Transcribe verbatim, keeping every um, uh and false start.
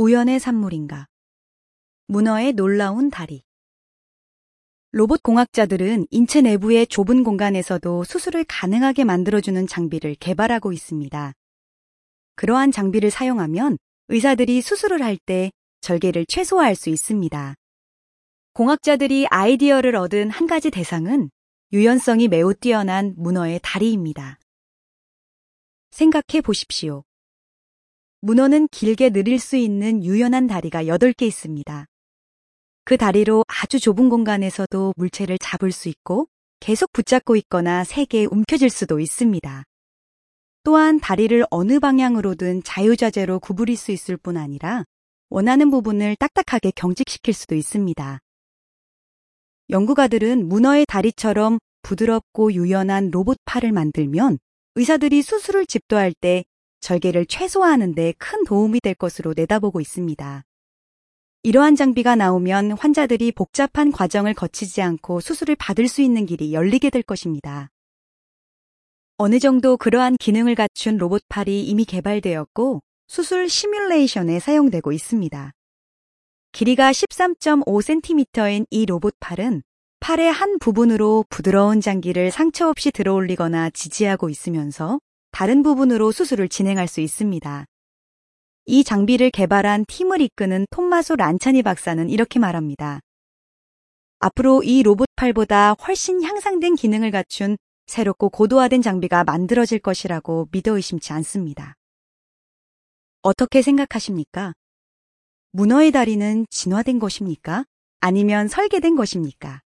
우연의 산물인가? 문어의 놀라운 다리. 로봇 공학자들은 인체 내부의 좁은 공간에서도 수술을 가능하게 만들어주는 장비를 개발하고 있습니다. 그러한 장비를 사용하면 의사들이 수술을 할 때 절개를 최소화할 수 있습니다. 공학자들이 아이디어를 얻은 한 가지 대상은 유연성이 매우 뛰어난 문어의 다리입니다. 생각해 보십시오. 문어는 길게 느릴 수 있는 유연한 다리가 여덟 개 있습니다. 그 다리로 아주 좁은 공간에서도 물체를 잡을 수 있고 계속 붙잡고 있거나 세게 움켜쥘 수도 있습니다. 또한 다리를 어느 방향으로든 자유자재로 구부릴 수 있을 뿐 아니라 원하는 부분을 딱딱하게 경직시킬 수도 있습니다. 연구가들은 문어의 다리처럼 부드럽고 유연한 로봇 팔을 만들면 의사들이 수술을 집도할 때 절개를 최소화하는 데 큰 도움이 될 것으로 내다보고 있습니다. 이러한 장비가 나오면 환자들이 복잡한 과정을 거치지 않고 수술을 받을 수 있는 길이 열리게 될 것입니다. 어느 정도 그러한 기능을 갖춘 로봇팔이 이미 개발되었고 수술 시뮬레이션에 사용되고 있습니다. 길이가 십삼 점 오 센티미터인 이 로봇팔은 팔의 한 부분으로 부드러운 장기를 상처 없이 들어올리거나 지지하고 있으면서 다른 부분으로 수술을 진행할 수 있습니다. 이 장비를 개발한 팀을 이끄는 톰마소 란차니 박사는 이렇게 말합니다. 앞으로 이 로봇팔보다 훨씬 향상된 기능을 갖춘 새롭고 고도화된 장비가 만들어질 것이라고 믿어 의심치 않습니다. 어떻게 생각하십니까? 문어의 다리는 진화된 것입니까? 아니면 설계된 것입니까?